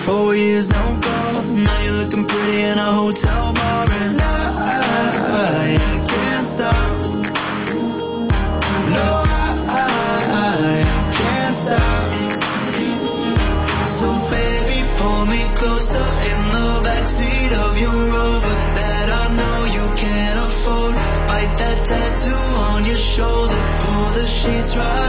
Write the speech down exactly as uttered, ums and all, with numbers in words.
Four years, no call. Now you're looking pretty in a hotel bar, and I, I, I can't stop. No, I, I, I can't stop. So baby, pull me closer in the backseat of your Rover that I know you can't afford. Bite that tattoo on your shoulder, pull the sheets right